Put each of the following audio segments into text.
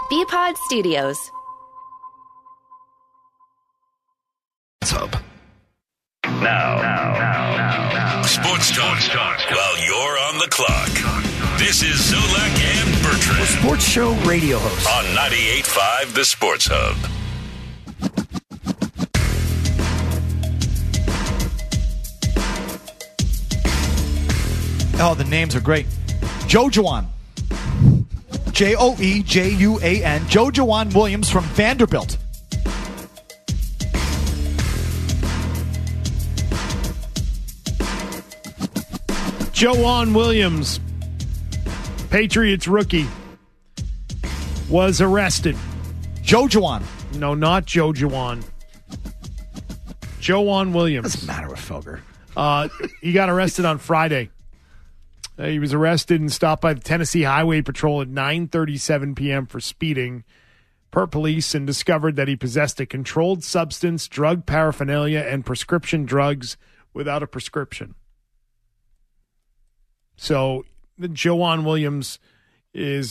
BPod Studios. Hub. Now. Sports talk. While you're on the clock. This is Zolak and Bertrand. Sports show radio host. On 98.5 The Sports Hub. Oh, the names are great. Jojuan. Joejuan. Jojuan Williams from Vanderbilt. Joejuan Williams, Patriots rookie, was arrested. Jojuan. No, not Jojuan. Joejuan Williams. Doesn't matter with Felger. He got arrested on Friday. He was arrested and stopped by the Tennessee Highway Patrol at 9:37 p.m. for speeding per police and discovered that he possessed a controlled substance, drug paraphernalia, and prescription drugs without a prescription. So Joejuan Williams is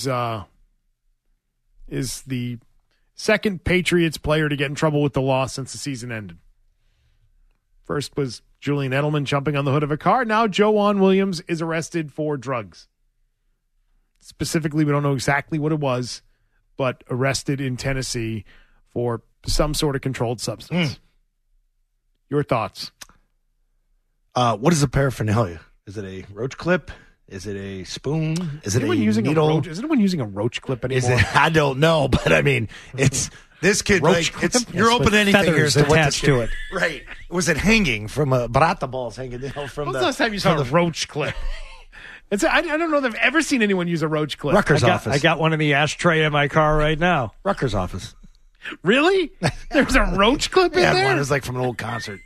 the second Patriots player to get in trouble with the law since the season ended. First was Julian Edelman jumping on the hood of a car. Now Joejuan Williams is arrested for drugs. Specifically, we don't know exactly what it was, but arrested in Tennessee for some sort of controlled substance. Your thoughts? What is a paraphernalia? Is it a roach clip? Is it a spoon? Is it a needle? Is anyone using a roach clip anymore? I don't know, but I mean, it's this kid. Roach like, it's clip? you're open to anything here. So attached to it. Right? Was it hanging from a barata balls hanging from When's the last time you saw a roach clip? I don't know that I've ever seen anyone use a roach clip. Rutgers office. I got one in the ashtray in my car right now. Rutgers office. Really? There's a roach clip in there? One. It was like from an old concert.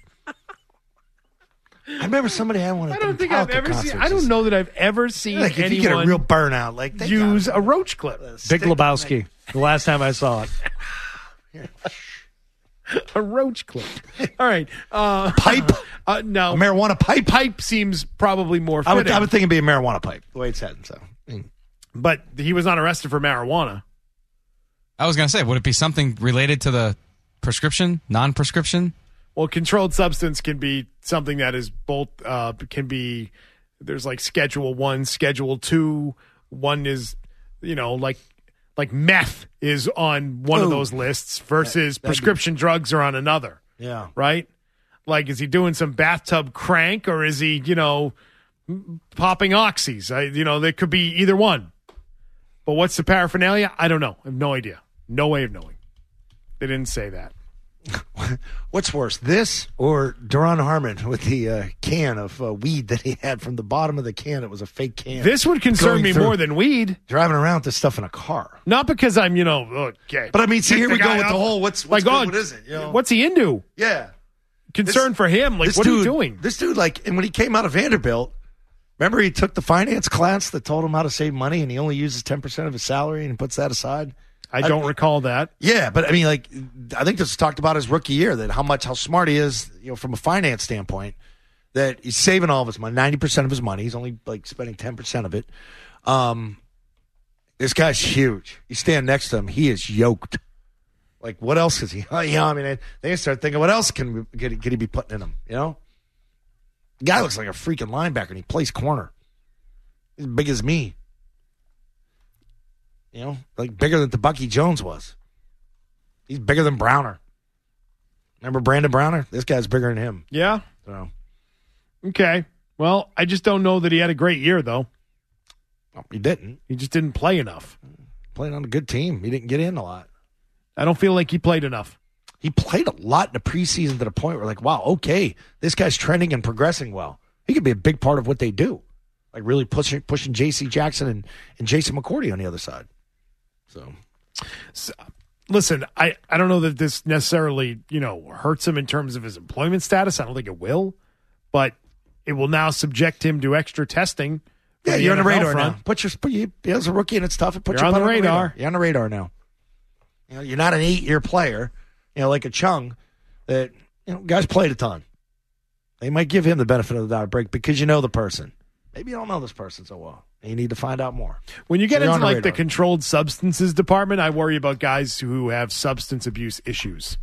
I remember somebody had one. I don't think I've ever seen. I don't know that I've ever seen like if anyone you get a real burnout, like they use a roach clip. Big Lebowski. The last time I saw it. A roach clip. All right. Pipe? No. A marijuana pipe? Pipe seems probably more fitting. I would think it'd be a marijuana pipe, the way it's heading. So, But he was not arrested for marijuana. I was going to say, would it be something related to the prescription, non-prescription? Well, controlled substance can be something that is both, there's like Schedule 1, Schedule 2. One is, like meth is on one of those lists versus prescription drugs are on another. Yeah. Right? Like, is he doing some bathtub crank or is he, popping oxys? There could be either one. But what's the paraphernalia? I don't know. I have no idea. No way of knowing. They didn't say that. What's worse, this or Duron Harmon with the can of weed that he had from the bottom of the can? It was a fake can. This would concern me more than weed. Driving around with this stuff in a car. Not because I'm, okay. But I mean, see, here we go with the whole what's good, what isn't? What's he into? Yeah. Concern for him. Like, what are you doing? This dude, and when he came out of Vanderbilt, remember he took the finance class that told him how to save money and he only uses 10% of his salary and puts that aside? I don't recall that. Yeah, but I mean, I think this was talked about his rookie year, that how smart he is, from a finance standpoint, that he's saving all of his money, 90% of his money. He's only spending 10% of it. This guy's huge. You stand next to him, he is yoked. Like, what else is he? They start thinking, what else can he be putting in him? The guy looks like a freaking linebacker, and he plays corner. He's as big as me. Bigger than the Bucky Jones was. He's bigger than Browner. Remember Brandon Browner? This guy's bigger than him. Yeah. So. Okay. Well, I just don't know that he had a great year, though. No, he didn't. He just didn't play enough. Playing on a good team. He didn't get in a lot. I don't feel like he played enough. He played a lot in the preseason to the point where, wow, okay, this guy's trending and progressing well. He could be a big part of what they do. Really pushing J.C. Jackson and Jason McCourty on the other side. So, listen, I don't know that this necessarily, hurts him in terms of his employment status. I don't think it will, but it will now subject him to extra testing. Yeah, you're on the radar now. As a rookie, and it's tough. You're on the radar. You're on the radar now. You're not an 8-year player, like a Chung that, guys played a ton. They might give him the benefit of the doubt break because you know the person. Maybe you don't know this person so well. You need to find out more. When you get You're into on the like the radar. controlled substances department, I worry about guys who have substance abuse issues.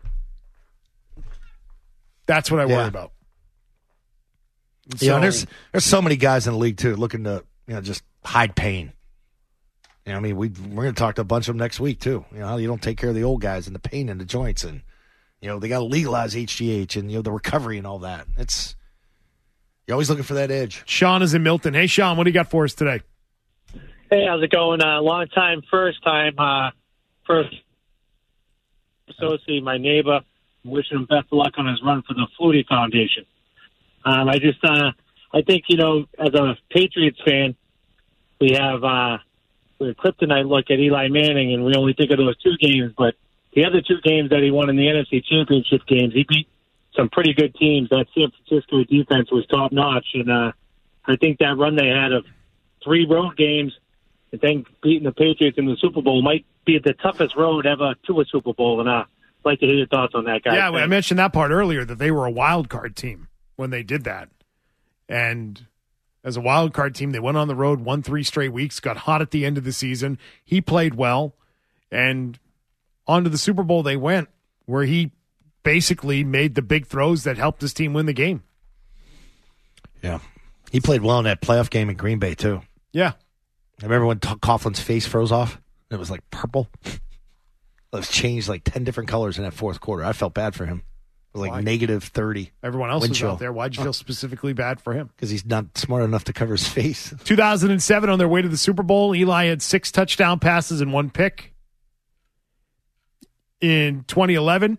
That's what I worry about. Yeah, and there's so many guys in the league too looking to just hide pain. I mean, we're going to talk to a bunch of them next week too. How you don't take care of the old guys and the pain in the joints, and they got to legalize HGH and the recovery and all that. You're always looking for that edge. Sean is in Milton. Hey, Sean, what do you got for us today? Hey, how's it going? Long time, first time. First associate, my neighbor. I'm wishing him best of luck on his run for the Flutie Foundation. I think, as a Patriots fan, we have a kryptonite look at Eli Manning, and we only think of those 2 games. But the other 2 games that he won in the NFC Championship games, he beat some pretty good teams. That San Francisco defense was top-notch, and I think that run they had of 3 road games and then beating the Patriots in the Super Bowl might be the toughest road ever to a Super Bowl, and I'd like to hear your thoughts on that, guys. Yeah, I mentioned that part earlier, that they were a wild card team when they did that. And as a wild card team, they went on the road, won 3 straight weeks, got hot at the end of the season. He played well, and on to the Super Bowl they went, where he basically made the big throws that helped his team win the game. Yeah. He played well in that playoff game in Green Bay, too. Yeah. I remember when Coughlin's face froze off. It was like purple. It was changed like 10 different colors in that fourth quarter. I felt bad for him. It was like negative 30. Everyone else wind was chill. out there. Why'd you feel specifically bad for him? Because he's not smart enough to cover his face. 2007, on their way to the Super Bowl, Eli had 6 touchdown passes and 1 pick. In 2011,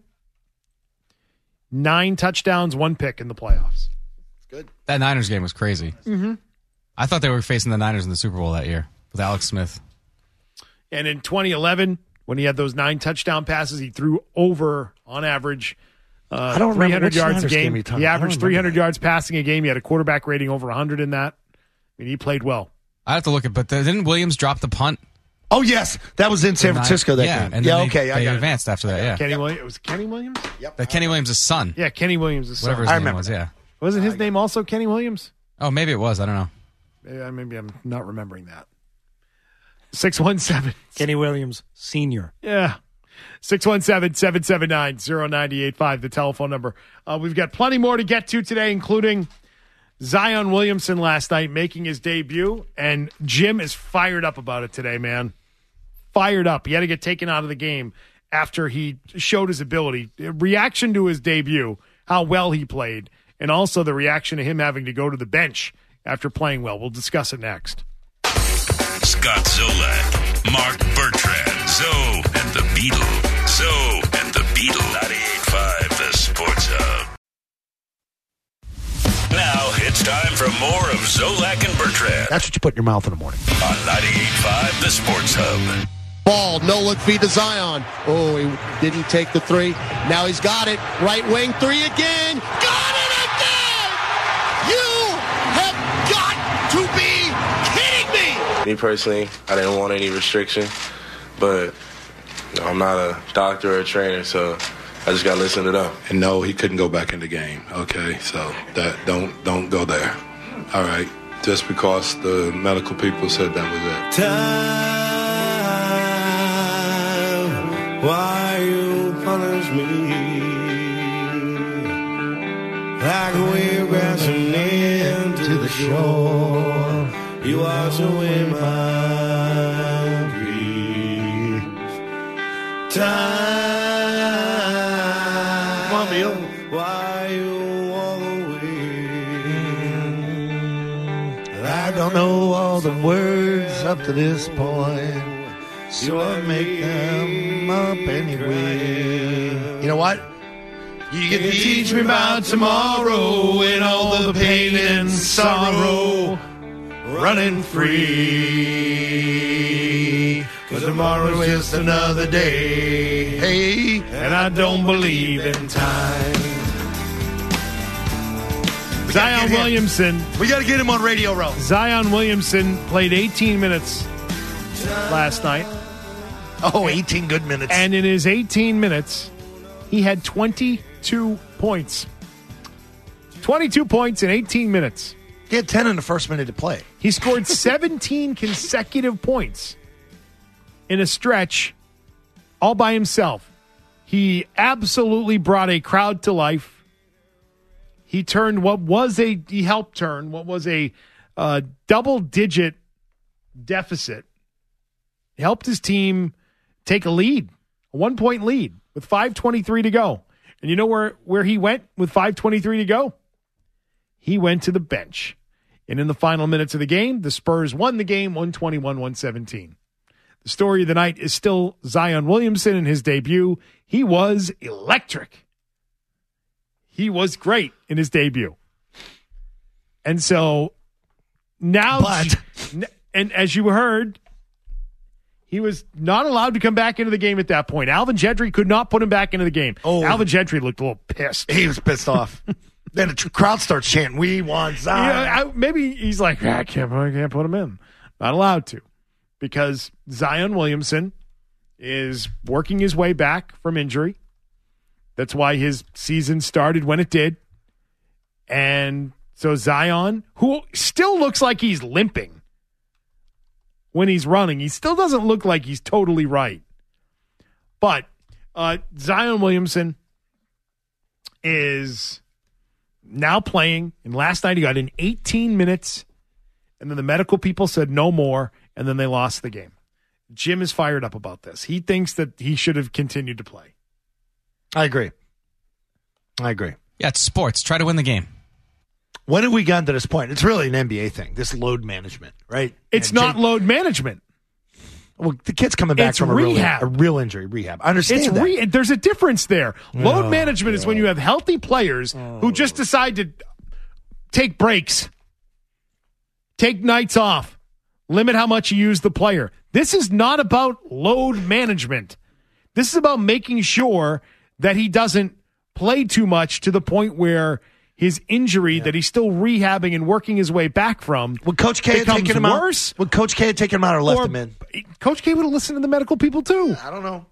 9 touchdowns, 1 pick in the playoffs. Good. That Niners game was crazy. Mm-hmm. I thought they were facing the Niners in the Super Bowl that year with Alex Smith. And in 2011, when he had those 9 touchdown passes, he threw over, on average, I don't 300 remember which yards a Niners game. you're talking He about. averaged 300 yards passing a game. He had a quarterback rating over 100 in that. I mean, he played well. I have to look at, but didn't Williams drop the punt? Oh, yes. That was in San Francisco that yeah, game. And Yeah, then okay. I they got advanced after that, yeah. Kenny Williams. It was Kenny Williams? Yep. Kenny Williams' son. Yeah, Kenny Williams' son. Whatever his I name remember was, that. yeah. Wasn't his name also Kenny Williams? Oh, maybe it was. I don't know. Maybe I'm not remembering that. 617. Kenny Williams, Sr. Yeah. 617-779-0985, the telephone number. We've got plenty more to get to today, including Zion Williamson last night making his debut, and Jim is fired up about it today, man. Fired up. He had to get taken out of the game after he showed his ability. Reaction to his debut, how well he played, and also the reaction to him having to go to the bench after playing well. We'll discuss it next. Scott Zolak, Mark Bertrand, Zoe and the Beetle. Zoe and the Beetle. 98.5, the Sports Hub. Now it's time for more of Zolak and Bertrand That's what you put in your mouth in the morning. on 98.5, the Sports Hub. Ball, no look feed to Zion. Oh, he didn't take the 3. Now he's got it. Right wing 3 again. Got it again! You have got to be kidding me! Me personally, I didn't want any restriction, but I'm not a doctor or a trainer, so I just got to listen to them. And no, he couldn't go back in the game. Okay, so that don't go there. All right, just because the medical people said that was it. Time, why you punish me? Like a wave crashing into the shore, you wash away my grief. Time, Come on, Beal. why you walk away? I don't know all the words up to this point, so I make them up anyway. You know what? You can teach me about tomorrow and all the pain and sorrow running free. 'Cause tomorrow is just another day. Hey, And I don't believe in time. Zion Williamson. we got to get him on Radio Row. Zion Williamson played 18 minutes last night. Oh, 18 good minutes. And in his 18 minutes, he had 22 points. 22 points in 18 minutes. He had 10 in the first minute to play. He scored 17 consecutive points in a stretch all by himself. He absolutely brought a crowd to life. He turned he helped turn what was a double-digit deficit. He helped his team take a lead, a 1-point lead with 5:23 to go. And you know where he went with 5:23 to go? He went to the bench. And in the final minutes of the game, the Spurs won the game 121-117. The story of the night is still Zion Williamson in his debut. He was electric. He was great in his debut. And so now, and as you heard, he was not allowed to come back into the game at that point. Alvin Gentry could not put him back into the game. Oh. Alvin Gentry looked a little pissed. He was pissed off. Then the crowd starts chanting, "We want Zion." Maybe he's like, I can't put him in. Not allowed to. Because Zion Williamson is working his way back from injury. That's why his season started when it did. And so Zion, who still looks like he's limping when he's running, he still doesn't look like he's totally right. But Zion Williamson is now playing. And last night he got in 18 minutes. And then the medical people said no more. And then they lost the game. Jim is fired up about this. He thinks that he should have continued to play. I agree. Yeah, it's sports. Try to win the game. When have we gotten to this point? It's really an NBA thing, this load management, right? It's not load management. Well, the kid's coming back from a real injury, rehab. I understand that. There's a difference there. Load management is when you have healthy players who just decide to take breaks, take nights off, limit how much you use the player. This is not about load management. This is about making sure that he doesn't play too much to the point where his injury that he's still rehabbing and working his way back from would Coach K have taken him out? Would Coach K have taken him out or left him in? Coach K would have listened to the medical people too. I don't know.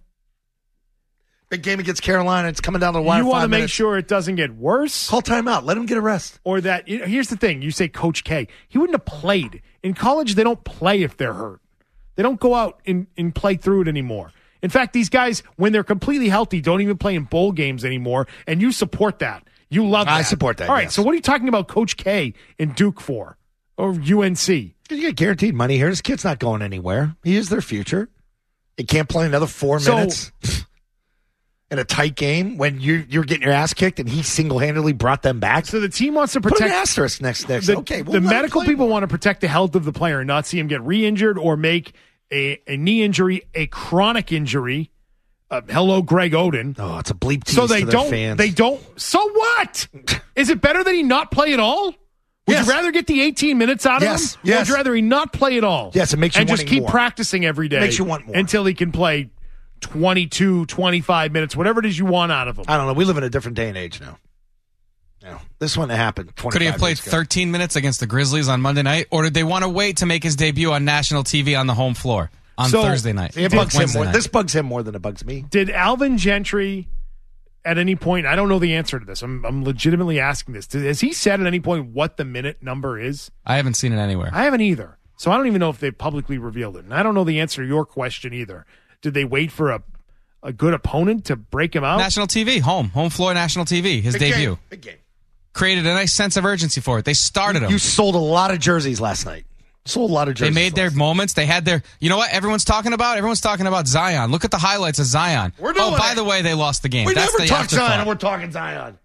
Big game against Carolina. It's coming down to the wire. You want to make minutes. Sure it doesn't get worse? Call timeout. Let him get a rest. Or that, here's the thing. You say Coach K. He wouldn't have played. In college, they don't play if they're hurt. They don't go out and play through it anymore. In fact, these guys, when they're completely healthy, don't even play in bowl games anymore, and you support that. You love that. I support that, All right, yes. So what are you talking about Coach K in Duke for? Or UNC? You get guaranteed money here. This kid's not going anywhere. He is their future. He can't play another 4 minutes in a tight game when you're getting your ass kicked, and he single-handedly brought them back. So the team wants to protect... Put an asterisk next. Okay, the medical people want to protect the health of the player and not see him get re-injured or make a knee injury a chronic injury. Hello, Greg Oden. Oh, it's a bleep tease so they to their don't. fans. They don't. So what? Is it better that he not play at all? Would you rather get the 18 minutes out of him? Yes. Or would you rather he not play at all? Yes, it makes you and just keep more. practicing every day. Makes you want more until he can play 22, 25 minutes, whatever it is you want out of him. I don't know. We live in a different day and age now. This wouldn't have happened 25 Could he have played years ago. 13 minutes against the Grizzlies on Monday night, or did they want to wait to make his debut on national TV on the home floor on Thursday night? It bugs him more. Night. This bugs him more than it bugs me. Did Alvin Gentry at any point, I don't know the answer to this, I'm legitimately asking this, has he said at any point what the minute number is? I haven't seen it anywhere. I haven't either. So I don't even know if they've publicly revealed it. And I don't know the answer to your question either. Did they wait for a good opponent to break him out? National TV, home floor national TV, his debut. Big game. Created a nice sense of urgency for it. They started him. You sold a lot of jerseys last night. Sold a lot of jerseys. They made their moments. They had their, you know what everyone's talking about? Everyone's talking about Zion. Look at the highlights of Zion. We're doing by the way, they lost the game. We That's never the talk afterthought. Zion, and we're talking Zion.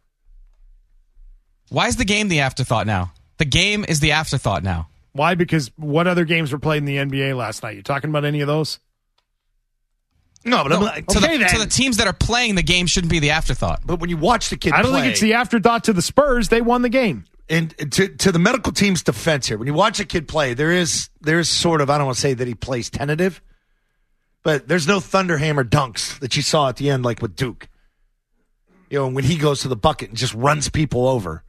Why is the game the afterthought now? The game is the afterthought now. Why? Because what other games were played in the NBA last night? You talking about any of those? No, but to the teams that are playing, the game shouldn't be the afterthought. But when you watch the kid I don't think it's the afterthought to the Spurs. They won the game. And to the medical team's defense here, when you watch a kid play, there is sort of, I don't want to say that he plays tentative, but there's no thunderhammer dunks that you saw at the end like with Duke. You know, when he goes to the bucket and just runs people over.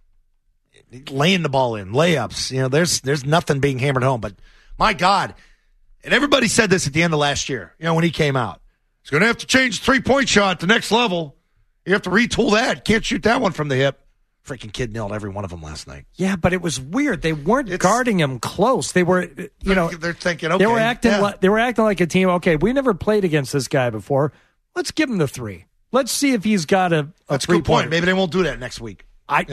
Laying the ball in, layups. You know, there's nothing being hammered home. But my God, and everybody said this at the end of last year, you know, when he came out. He's going to have to change the 3-point shot to the next level. You have to retool that. Can't shoot that one from the hip. Freaking kid nailed every one of them last night. Yeah, but it was weird. They weren't guarding him close. They were, they're thinking, okay, they were acting like a team. Okay, we never played against this guy before. Let's give him the 3. Let's see if he's got a That's a good point. Maybe they won't do that next week.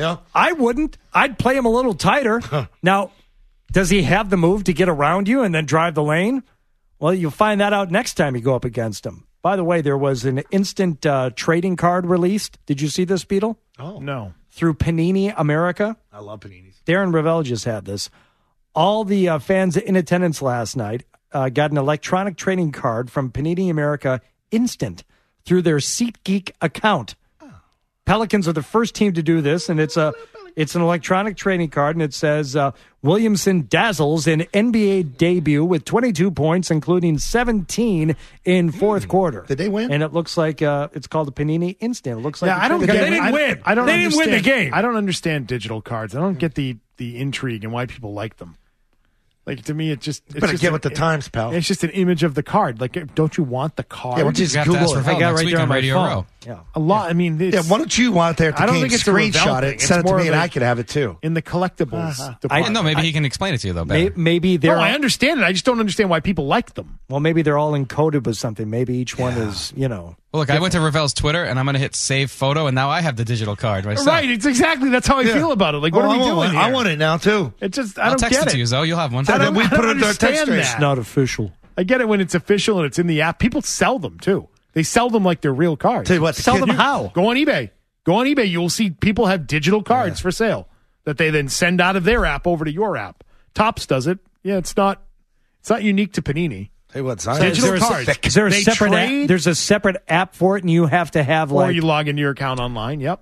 I wouldn't. I'd play him a little tighter. Now, does he have the move to get around you and then drive the lane? Well, you'll find that out next time you go up against him. By the way, there was an instant trading card released. Did you see this, Beetle? Oh, no. Through Panini America. I love Paninis. Darren Ravel just had this. All the fans in attendance last night got an electronic trading card from Panini America Instant through their SeatGeek account. Pelicans are the first team to do this, and it's an electronic trading card, and it says Williamson dazzles an NBA debut with 22 points, including 17 in fourth quarter. Did they win? And it looks like it's called a Panini Instant. It looks like I don't get. they didn't win. They didn't win the game. I don't understand digital cards. I don't get the intrigue and why people like them. Like, to me, it's better get with the times, pal. It's just an image of the card. Like, don't you want the card? Yeah, why don't you just Google it? I got right there on my Radio phone. Row. Yeah. A lot. I mean, why don't you want there at the I don't game? think it's a Screenshot Ravel it, thing. send it It's to more me, and of I could have it too. in the collectibles department. No, maybe he can explain it to you, though, better. Maybe they're I understand it. I just don't understand why people like them. well, maybe they're all encoded with something. Maybe each one is, Well, look, I went to Ravel's Twitter, and I'm going to hit save photo, and now I have the digital card myself. Right. It's exactly. That's how I feel about it. Like, what are we doing here? I want it now too. It just, I I'll don't text get it to you, Zoe. You'll have one. And then we put it in our text understand string. that. It's not official. I get it when it's official and it's in the app. People sell them too. They sell them like they're real cards. Tell you what, Sell them how? Go on eBay. You will see people have digital cards for sale that they then send out of their app over to your app. Topps does it. Yeah, it's not unique to Panini. Tell you what, Zion. Digital cards. Is there a They separate trade- app? There's a separate app for it, and you have to have Or you log into your account online. Yep.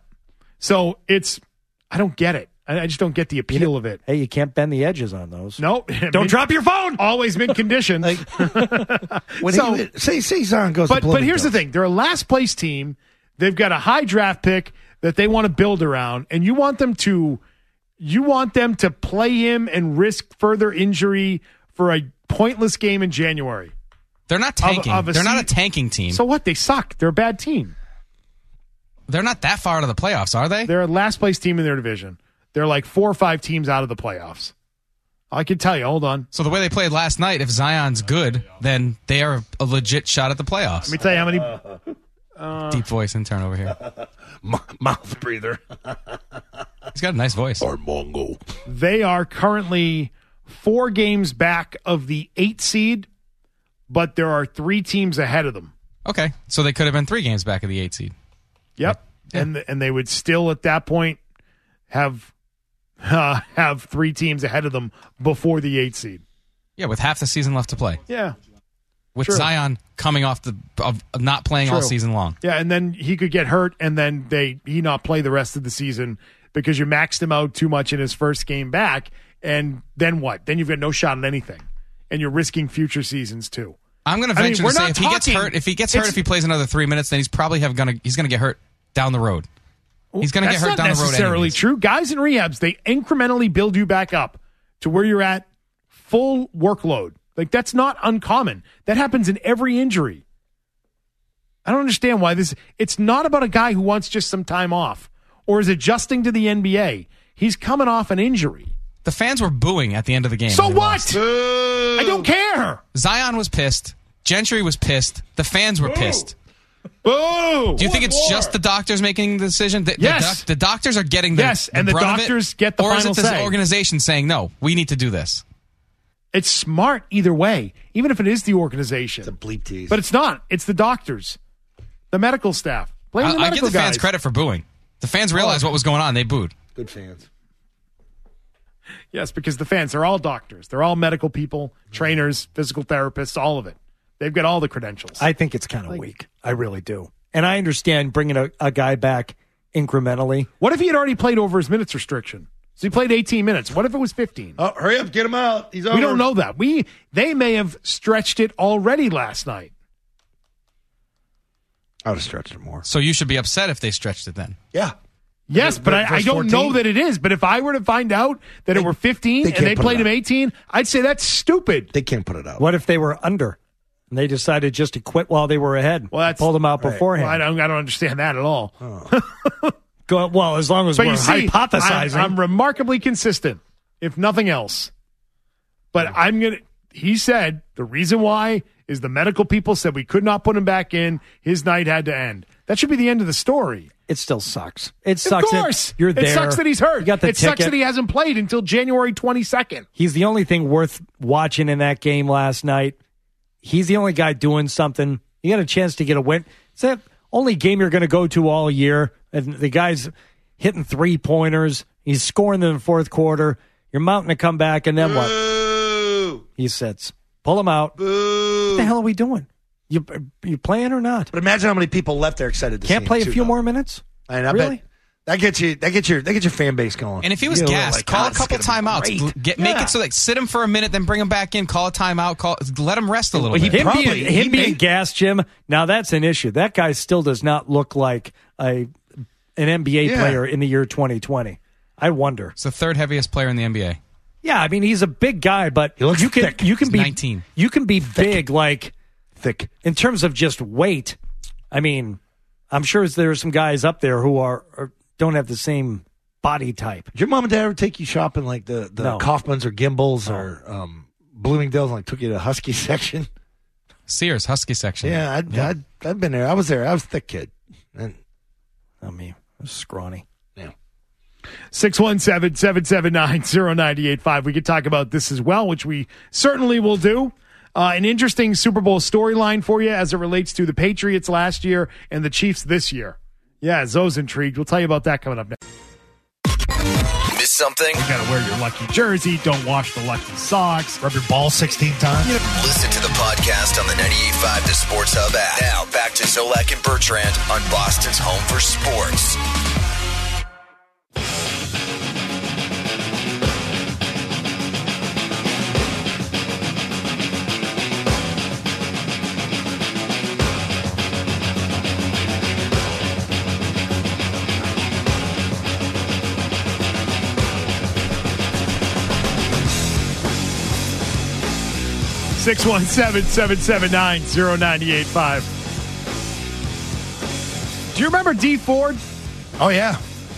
So I don't get it. I just don't get the appeal of it. Hey, you can't bend the edges on those. No. Don't drop your phone. Always mid condition. Say Zion goes to But here's the thing. They're a last place team. They've got a high draft pick that they want to build around, and you want them to play him and risk further injury for a pointless game in January. They're not tanking. They're not a tanking team. So what? They suck. They're a bad team. They're not that far out of the playoffs, are they? They're a last place team in their division. They're like 4 or 5 teams out of the playoffs. I can tell you. Hold on. So the way they played last night, if Zion's good, then they are a legit shot at the playoffs. Let me tell you how many. Deep voice intern over here. mouth breather. He's got a nice voice. Mongo. They are currently 4 games back of the 8 seed, but there are 3 teams ahead of them. Okay, so they could have been 3 games back of the 8 seed. Yep, Yeah. and they would still at that point have 3 teams ahead of them before the 8 seed. Yeah, with half the season left to play. Yeah, With True. Zion coming off of not playing all True. season long. yeah, and then he could get hurt, and then he not play the rest of the season because you maxed him out too much in his first game back. And then what? Then you've got no shot at anything, and you're risking future seasons too. I'm going to venture we're to say not if he gets hurt, if he plays another 3 minutes, then he's probably going to get hurt down the road. He's going to get hurt down the road. That's not necessarily anyways. true. Guys in rehabs, they incrementally build you back up to where you're at full workload. Like, that's not uncommon. That happens in every injury. I don't understand why it's not about a guy who wants just some time off or is adjusting to the NBA. He's coming off an injury. The fans were booing at the end of the game. So when they what? lost. I don't care. Zion was pissed. Gentry was pissed. The fans were pissed. Boo! Do you think it's just the doctors making the decision? Yes. The doctors are getting the and the brunt of doctors it? get the or final is it this say. organization saying, no, we need to do this? It's smart either way, even if it is the organization. It's a bleep tease. But it's not. It's the doctors, the medical staff. Blame the I give medical the fans guys. credit for booing. The fans realized what was going on. They booed. Good fans. Yes, because the fans, they're all doctors. They're all medical people, trainers, physical therapists, all of it. They've got all the credentials. I think it's kind of weak. I really do. And I understand bringing a guy back incrementally. What if he had already played over his minutes restriction? So he played 18 minutes. What if it was 15? Oh, hurry up, get him out. He's over. We don't know that. They may have stretched it already last night. I would have stretched it more. So you should be upset if they stretched it then. Yeah. Yes, but I don't know that it is. But if I were to find out that it were 15 and they played him 18, I'd say that's stupid. They can't put it out. What if they were under and they decided just to quit while they were ahead? Well, that's pulled them out beforehand. Well, I don't understand that at all. Well, as long as But we're you see, hypothesizing. I'm remarkably consistent, if nothing else. But he said the reason why is the medical people said we could not put him back in. His night had to end. That should be the end of the story. It still sucks. It sucks. Of course. You're there. It sucks that he's hurt. You got the it sucks ticket. that he hasn't played until January 22nd. He's the only thing worth watching in that game last night. He's the only guy doing something. You got a chance to get a win. It's the only game you're going to go to all year. And the guy's hitting 3-pointers. He's scoring in the fourth quarter. You're mounting to come back, and then what? He sits. Pull him out. Boo. What the hell are we doing? You playing or not? But imagine how many people left there excited to Can't see play him a few too, more minutes? I mean, I Really? bet that gets your fan base going. And if he was gassed, call a couple timeouts. Make it so that sit him for a minute, then bring him back in. Call a timeout. Let him rest a little bit. Him being gassed, Jim. Now that's an issue. That guy still does not look like an NBA player in the year 2020. I wonder. It's the third heaviest player in the NBA. Yeah, I mean he's a big guy, but He looks thick. You can He's be 19. You can be big, like thick in terms of just weight. I mean, I'm sure there are some guys up there who are don't have the same body type. Did your mom and dad ever take you shopping like the No. Kaufmans or Gimbals or Bloomingdale's, like took you to the Husky section? Sears, Husky section. Yeah, I've been there. I was there. I was a thick kid. And, I mean, scrawny. Yeah. 617-779-0985. We could talk about this as well, which we certainly will do. An interesting Super Bowl storyline for you as it relates to the Patriots last year and the Chiefs this year. Yeah, Zoe's intrigued. We'll tell you about that coming up next. Miss something? You got to wear your lucky jersey. Don't wash the lucky socks. rub your ball 16 times. Listen to the podcast on the 98.5 The Sports Hub app. Now, back to Zolak and Bertrand on Boston's home for sports. Six 617-779-0985. Do you remember D Ford? Oh, yeah.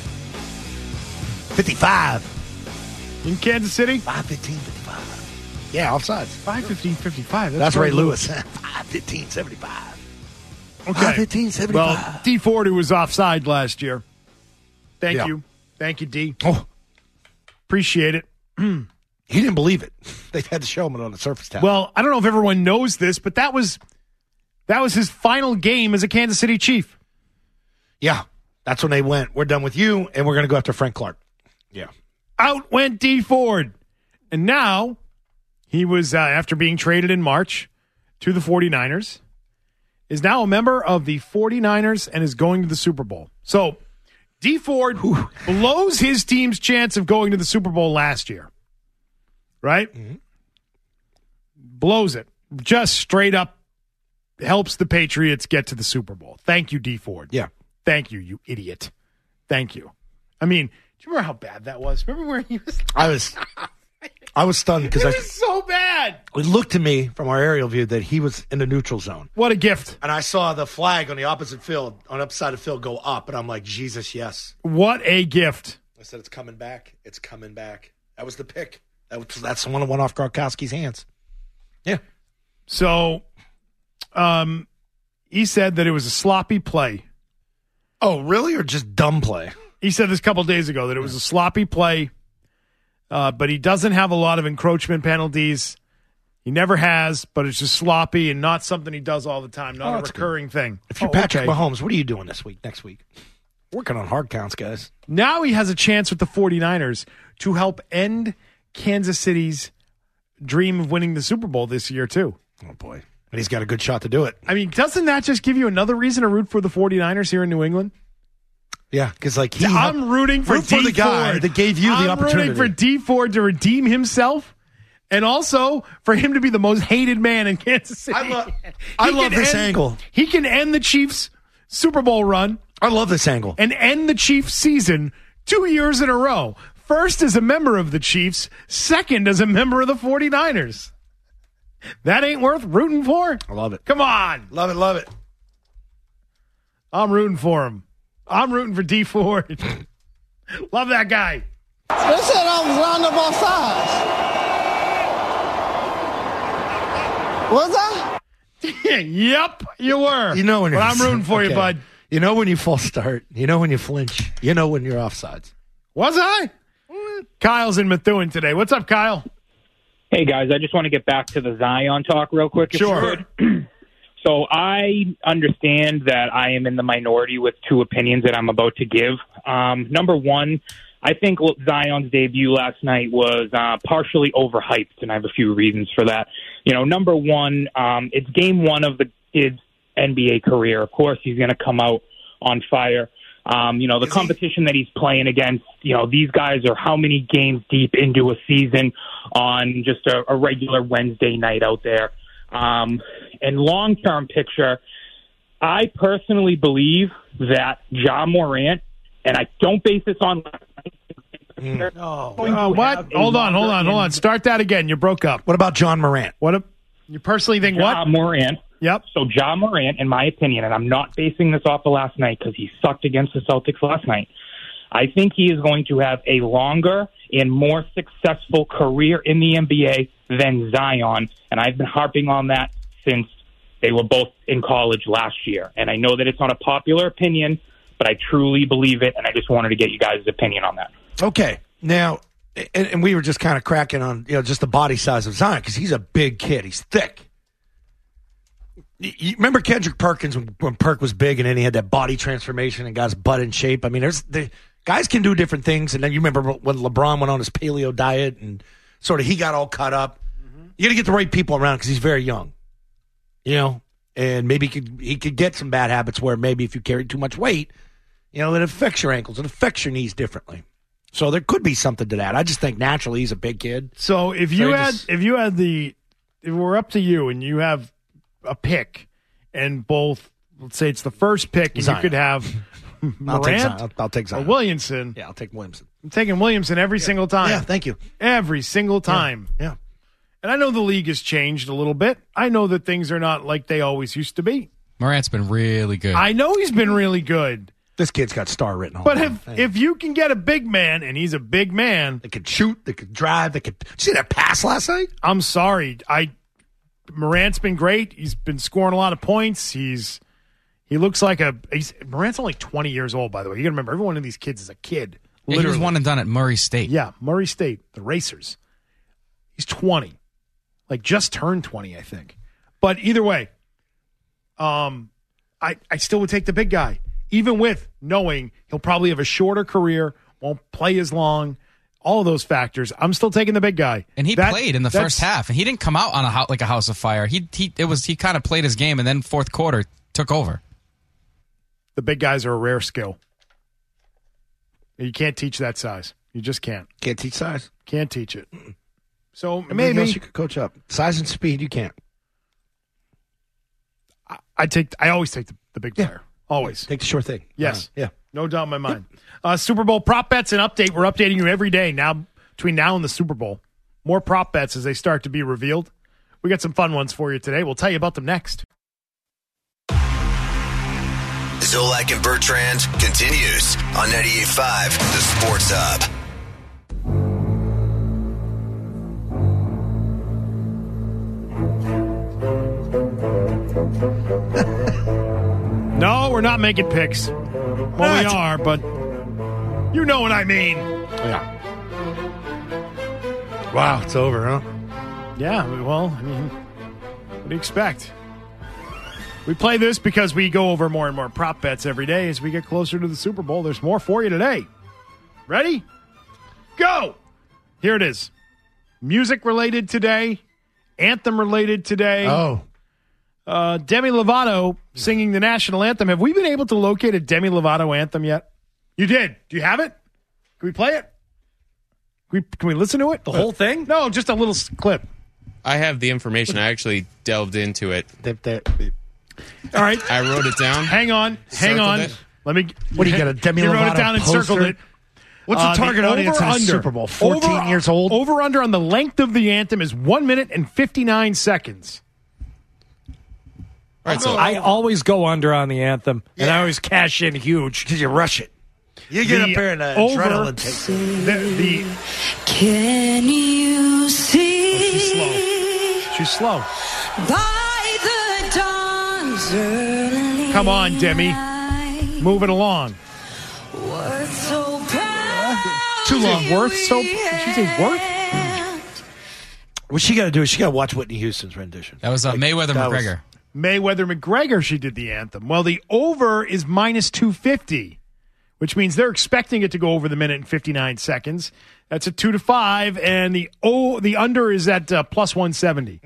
55. In Kansas City? 5:15:55. Yeah, offsides. 5:15:55. That's Ray Lewis. 5:15:75. Okay. 5:15:75. Well, D Ford, who was offside last year. Thank Yeah. you. Thank you, D. Oh. Appreciate it. He didn't believe it. They had to show him it on the surface towel. Well, I don't know if everyone knows this, but that was his final game as a Kansas City Chief. Yeah. That's when they went, we're done with you, and we're going to go after Frank Clark. Yeah. Out went D Ford. And now he was, after being traded in March to the 49ers, is now a member of the 49ers and is going to the Super Bowl. So D Ford blows his team's chance of going to the Super Bowl last year. Right? Mm-hmm. Blows it. Just straight up helps the Patriots get to the Super Bowl. Thank you, D Ford. Yeah. Thank you, you idiot. Thank you. I mean, do you remember how bad that was? Remember where he was? I was stunned because it was so bad. It looked to me from our aerial view that he was in the neutral zone. What a gift. And I saw the flag on the opposite field, on the upside of the field, go up. And I'm like, Jesus, yes. What a gift. I said, it's coming back. It's coming back. That was the pick. That's the one that went off Gronkowski's hands. Yeah. So he said that it was a sloppy play. Oh, really? Or just dumb play? He said this a couple days ago that it was a sloppy play, but he doesn't have a lot of encroachment penalties. He never has, but it's just sloppy and not something he does all the time, not a recurring thing. If you're Patrick Mahomes, what are you doing next week? Working on hard counts, guys. Now he has a chance with the 49ers to help end Kansas City's dream of winning the Super Bowl this year, too. Oh, boy. And he's got a good shot to do it. I mean, doesn't that just give you another reason to root for the 49ers here in New England? Yeah, because I'm rooting for the guy that gave you the opportunity. I'm rooting for D Ford to redeem himself, and also for him to be the most hated man in Kansas City. I love this angle. He can end the Chiefs' Super Bowl run. I love this angle. And end the Chiefs' season 2 years in a row. First as a member of the Chiefs, second as a member of the 49ers. That ain't worth rooting for? I love it. Come on. Love it. I'm rooting for him. I'm rooting for D Ford. Love that guy. They said I was lined up on sides. Was I? Yep, you were. You know when you're But I'm rooting for you, bud. You know when you false start. You know when you flinch. You know when you're offsides. Was I? Kyle's in Methuen today. What's up, Kyle? Hey, guys, I just want to get back to the Zion talk real quick. If Sure. you could. So I understand that I am in the minority with two opinions that I'm about to give. Number one, I think Zion's debut last night was partially overhyped, and I have a few reasons for that. Number one, it's game one of the kid's NBA career. Of course, he's going to come out on fire. The competition that he's playing against, these guys are how many games deep into a season on just a regular Wednesday night out there. And long-term picture, I personally believe that Ja Morant, and I don't base this on last night. What? Hold on. Start that again. You broke up. What about John Morant? You personally think Ja what? Morant. Yep. So Ja Morant, in my opinion, and I'm not basing this off of last night because he sucked against the Celtics last night, I think he is going to have a longer and more successful career in the NBA than Zion, and I've been harping on that since they were both in college last year. And I know that it's not a popular opinion, but I truly believe it, and I just wanted to get you guys' opinion on that. Okay. Now, and we were just kind of cracking on just the body size of Zion because he's a big kid. He's thick. You remember Kendrick Perkins when Perk was big and then he had that body transformation and got his butt in shape? I mean, guys can do different things. And then you remember when LeBron went on his paleo diet and sort of he got all cut up. Mm-hmm. You got to get the right people around because he's very young, and maybe he could get some bad habits where maybe if you carry too much weight, it affects your ankles. It affects your knees differently. So there could be something to that. I just think naturally he's a big kid. So if we're up to you and you have a pick and both, let's say it's the first pick and Zion. You could have Morant I'll take Zion. or Williamson. Yeah, I'll take Williamson. I'm taking Williamson every single time. Yeah, thank you. Every single time. Yeah. And I know the league has changed a little bit. I know that things are not like they always used to be. Morant's been really good. I know he's been really good. This kid's got star written on But him. if you can get a big man, and he's a big man. They could shoot, they could drive, they could... Did you see that pass last night? I'm sorry. Morant's been great. He's been scoring a lot of points. He looks like Morant's only 20 years old, by the way. You got to remember, every one of these kids is a kid. Yeah, he was one and done at Murray State. Yeah, Murray State, the Racers. He's 20. Just turned 20, I think. But either way, I still would take the big guy, even with knowing he'll probably have a shorter career, won't play as long, all of those factors. I'm still taking the big guy. And he played in the first half, and he didn't come out on like a house of fire. He kind of played his game, and then fourth quarter took over. The big guys are a rare skill. You can't teach that size. You just can't. Can't teach size. Can't teach it. So Maybe maybe you could coach up. Size and speed, you can't. I always take the big player. Always. Take the sure thing. Yes. Yeah. No doubt in my mind. Super Bowl prop bets and update. We're updating you every day now between now and the Super Bowl. More prop bets as they start to be revealed. We got some fun ones for you today. We'll tell you about them next. Zolak and Bertrand continues on 98.5 The Sports Hub. No, we're not making picks. Well, we are, but you know what I mean. Yeah. Wow, it's over, huh? Yeah, well, I mean, what do you expect? We play this because we go over more and more prop bets every day as we get closer to the Super Bowl. There's more for you today. Ready? Go! Here it is. Music related today. Anthem related today. Oh. Demi Lovato singing the national anthem. Have we been able to locate a Demi Lovato anthem yet? You did. Do you have it? Can we play it? Can we listen to it? The whole thing? No, just a little clip. I have the information. I actually delved into it. All right. I wrote it down. Hang on. It. Let me. What do you got, a Demi You Lovato wrote it down and poster? circled it. What's the target audience in the Super Bowl? 14 years old? Over under on the length of the anthem is 1 minute and 59 seconds. All right, so I always go under on the anthem, and I always cash in huge. Because you rush it. You get up there and over, adrenaline takes it. Can you see? She's slow. By the dawn's early Come on, Demi. Move it along. worth so proud. Too long. Worth so. Did she say worth? What she got to do is she got to watch Whitney Houston's rendition. That was Mayweather-McGregor. Mayweather-McGregor, she did the anthem. Well, the over is minus 250, which means they're expecting it to go over the minute and 59 seconds. That's a 2-5, and the under is at plus 170.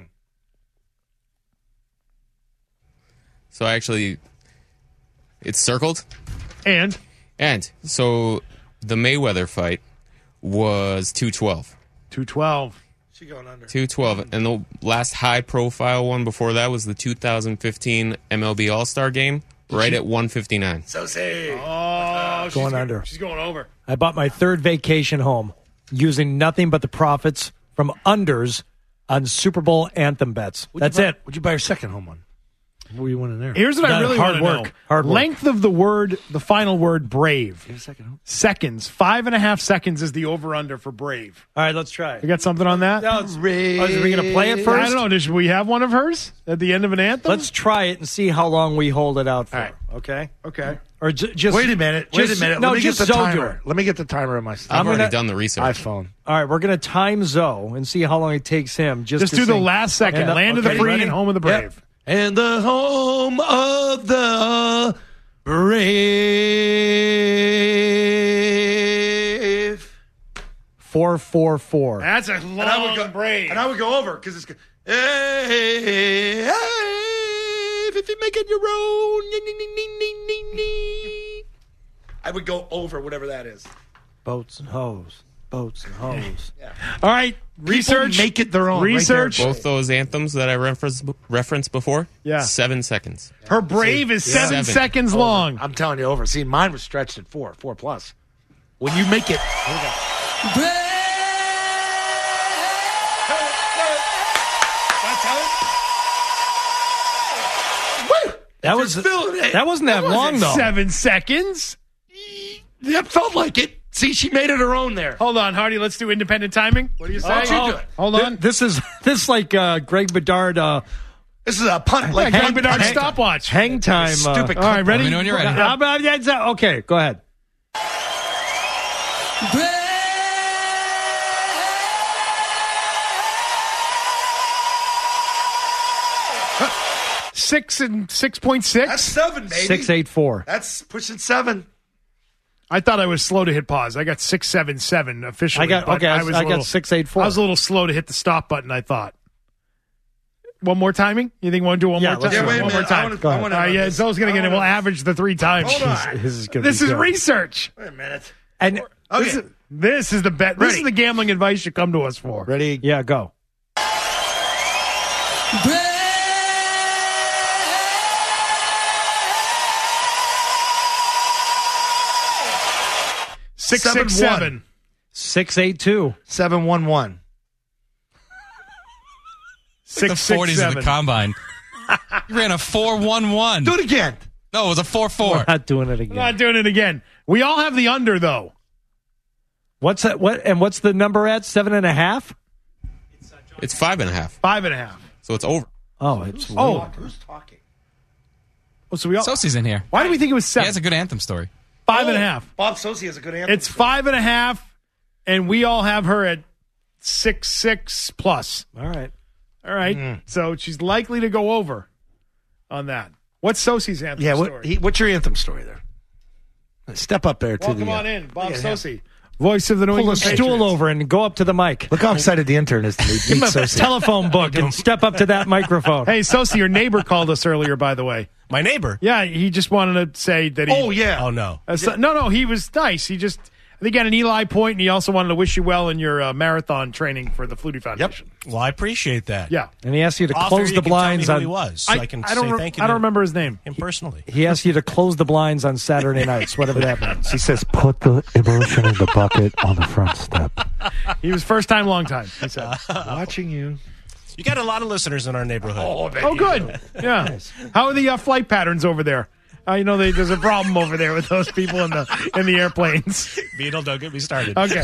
So actually, it's circled. And so the Mayweather fight was 212. 212. She going under. 212. And the last high-profile one before that was the 2015 MLB All-Star Game, right at 159. So say. Oh, Going under. She's going over. I bought my third vacation home using nothing but the profits from unders on Super Bowl anthem bets. That's it. Would you buy your second home one? What were you winning there? Here's what I really want to know. Hard work. Length of the word, the final word, brave. Give a second home. Seconds. 5.5 seconds is the over-under for brave. All right, let's try. You got something on that? No, are we going to play it first? I don't know. Should we have one of hers at the end of an anthem? Let's try it and see how long we hold it out for. All right. Okay? Okay. Or just Wait a minute. No, Let me get the Zoe do timer. it. Let me get the timer on my stuff. I've already done the research. iPhone. All right, we're going to time Zoe and see how long it takes him. Just to do the sing. last second. And Land of the free and home of the brave. Yep. And the home of the brave. 444. That's a long brave. And I would go over because it's. Hey, hey, if you make it your own. I would go over whatever that is. Boats and hoes. Boats and hoes. All right. Research. Make it their own. Research. Both those anthems that I referenced before, Yeah. 7 seconds. Her brave is 7 seconds long. I'm telling you, over. See, mine was stretched at 4 plus. When you make it. Here we go. That wasn't that long, though. 7 seconds. That felt like it. See, she made it her own there. Hold on, Hardy. Let's do independent timing. What do you say? Why don't you do it? Hold on. This is like Greg Bedard. This is a punt. Like Greg Bedard stopwatch. Hang time. Stupid. All right, ready? Let me know when you're ready. Okay, go ahead. Six and 6.6. That's 7, baby. 684. That's pushing 7. I thought I was slow to hit pause. I got 677 officially. I got but I was got a little- 684. I was a little slow to hit the stop button, I thought. One more timing? You think we want to do one more time? let's do it. One more time. I wanna All right, yeah, this. Zoe's going to get it. We'll average the 3 times. Hold on. This is This is research. Wait a minute. And Okay. This is the bet. This Ready. is the gambling advice you come to us for. Ready? yeah, go. Six, 7-1. 7. 682. 7-1-1. 6, The 40s of the combine. You ran a 4-1-1. Do it again. No, it was a 4-4. We're not doing it again. I'm not doing it again. We all have the under, though. What's that? What's the number at? 7.5? It's 5.5. 5.5. So it's over. Oh, it's Who's talking? Oh, so we all. Sosie's in here. Why do we think it was He 7? has a good anthem story. 5.5. Bob Sosi has a good answer. It's 5.5, and we all have her at 6 plus. all right. All right. So she's likely to go over on that. What's Sosie's anthem Yeah, story? what's your anthem story there? Step up there to Welcome the. on in, Bob look at him. Sosie, voice of the New Pull a England stool Patriots. over and go up to the mic. Look how excited the intern is to meet Give him a Sosi. telephone book and step up to that microphone. Hey, Sosie, your neighbor called us earlier, by the way. My neighbor? Yeah, he just wanted to say that he... Oh, yeah. Oh, no. No, he was nice. He just... I think he had an Eli point, and he also wanted to wish you well in your marathon training for the Flutie Foundation. Well, I appreciate that. Yeah. And he asked you to Off close air, the you can tell me blinds who on. he was, so I can say thank you. I don't remember his name. Him personally. He asked you to close the blinds on Saturday nights, whatever that means. He says, Put the emotion in the bucket on the front step. He was first time, long time, he said. watching you. Nice. You got a lot of listeners in our neighborhood. Oh, good. Yeah. How are the flight patterns over there? There's a problem over there with those people in the airplanes. Beetle, don't get me started. Okay.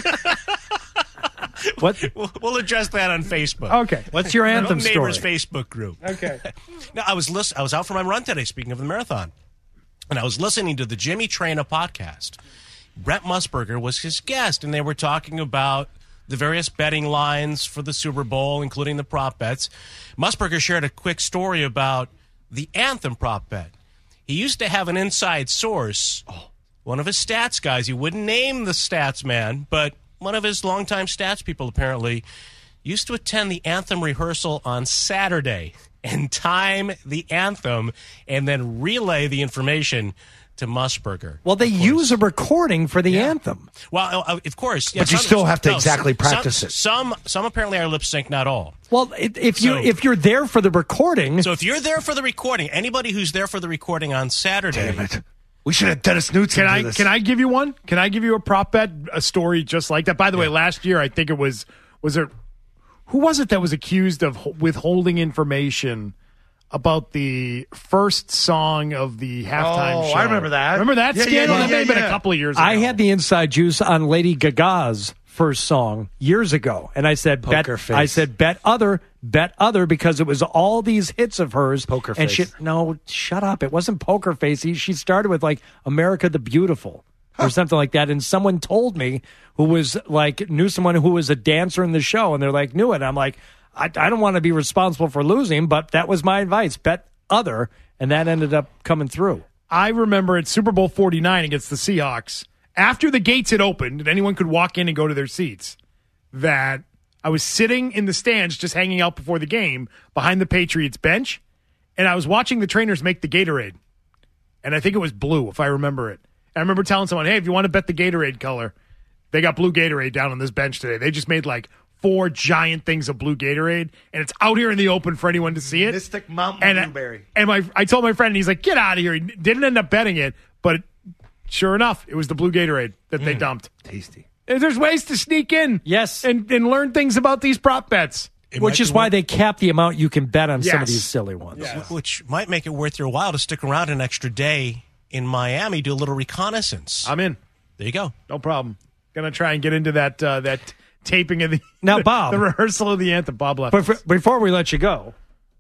What? We'll address that on Facebook. Okay. What's your anthem neighbors story? Facebook group. Okay. Now, I was out for my run today, speaking of the marathon, and I was listening to the Jimmy Traina podcast. Brett Musburger was his guest, and they were talking about the various betting lines for the Super Bowl, including the prop bets. Musburger shared a quick story about the anthem prop bet. He used to have an inside source, one of his stats guys. He wouldn't name the stats man, but one of his longtime stats people apparently used to attend the anthem rehearsal on Saturday and time the anthem and then relay the information to Musburger. Well, they use a recording for the anthem. Well, of course. Yeah, But you still have to exactly practice it. Some apparently are lip sync, not all. Well, if you're there for the recording, So if you're there for the recording, anybody who's there for the recording on Saturday. Damn it. We should have Dennis Knudsen do this. Can I give you one? Can I give you a prop bet, a story just like that? By the way, last year I think it was it who was it that was accused of withholding information about the first song of the halftime show? I remember that. Remember that scandal? That may have been a couple of years ago. I had the inside juice on Lady Gaga's first song years ago, and I said Poker Face. I said bet other, because it was all these hits of hers. Poker and Face. No, shut up! It wasn't Poker Face. She started with like America the Beautiful or something like that, and someone told me who was like knew someone who was a dancer in the show, and they're like knew it. And I'm like, I don't want to be responsible for losing, but that was my advice: bet other, and that ended up coming through. I remember at Super Bowl 49 against the Seahawks, after the gates had opened and anyone could walk in and go to their seats, that I was sitting in the stands just hanging out before the game behind the Patriots bench, and I was watching the trainers make the Gatorade. And I think it was blue, if I remember it. And I remember telling someone, hey, if you want to bet the Gatorade color, they got blue Gatorade down on this bench today. They just made like 4 giant things of blue Gatorade, and it's out here in the open for anyone to see it. Mystic Mountain Blueberry. And I told my friend, and he's like, get out of here. He didn't end up betting it, but sure enough, it was the blue Gatorade that they dumped. Tasty. There's ways to sneak in, yes, and learn things about these prop bets. Which is why they cap the amount you can bet on some of these silly ones. Yes. Which might make it worth your while to stick around an extra day in Miami, do a little reconnaissance. I'm in. There you go. No problem. Gonna try and get into that taping of the now, Bob, the rehearsal of the anthem. Bob left. But before we let you go,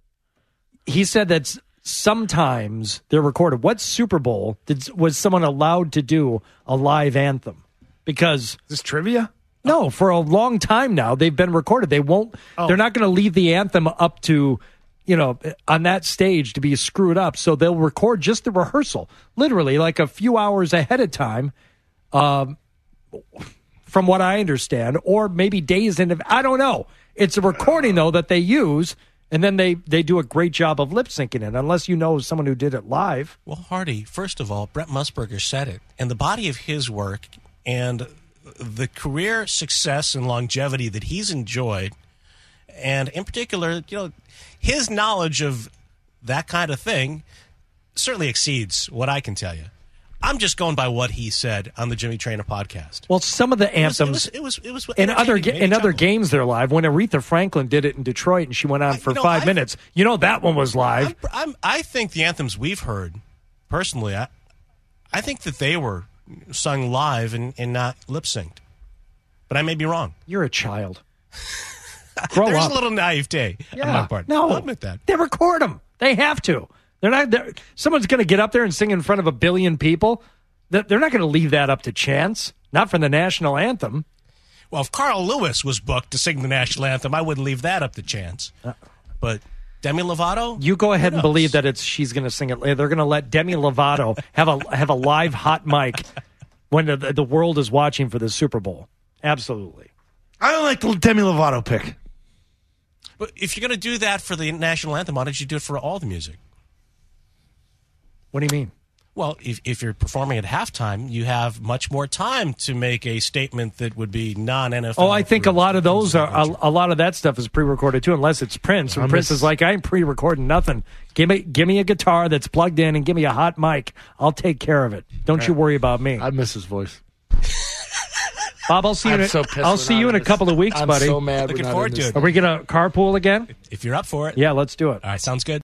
he said that sometimes they're recorded. What Super Bowl was someone allowed to do a live anthem? Because is this trivia? No, for a long time now they've been recorded. They won't. They're not going to leave the anthem up to, on that stage to be screwed up. So they'll record just the rehearsal, literally like a few hours ahead of time, from what I understand, or maybe days into. I don't know. It's a recording though that they use, and then they do a great job of lip syncing it. Unless you know someone who did it live. Well, Hardy, first of all, Brett Musburger said it, and the body of his work and the career success and longevity that he's enjoyed, and in particular, his knowledge of that kind of thing certainly exceeds what I can tell you. I'm just going by what he said on the Jimmy Traina podcast. Well, some of the anthems it was in other games they're live. When Aretha Franklin did it in Detroit and she went on for 5 minutes, that one was live. I think the anthems we've heard, personally, I think that they were sung live and not lip synced, but I may be wrong. You're a child. Grow There's up. a little naivete on my part. No, I'll admit that. They record them. They have to. They're not. Someone's going to get up there and sing in front of 1 billion people. They're not going to leave that up to chance. Not for the national anthem. Well, if Carl Lewis was booked to sing the national anthem, I wouldn't leave that up to chance. But Demi Lovato, you go ahead and believe that she's going to sing it. They're going to let Demi Lovato have a live hot mic when the world is watching for the Super Bowl. Absolutely. I don't like the Demi Lovato pick. But if you're going to do that for the national anthem, why don't you do it for all the music? What do you mean? Well, if you're performing at halftime, you have much more time to make a statement that would be non-NFL. Oh, I think a lot of those are a lot of that stuff is pre-recorded too, unless it's Prince. And Prince is like, I ain't pre-recording nothing. Give me a guitar that's plugged in and give me a hot mic. I'll take care of it. Don't you worry about me. I miss his voice. Bob, I'll see you. I'm so pissed I'll we're see not you in in a this. couple of weeks, I'm buddy. so mad. Looking we're not forward in to this. it. Are we gonna carpool again? If you're up for it. Yeah, let's do it. All right, sounds good.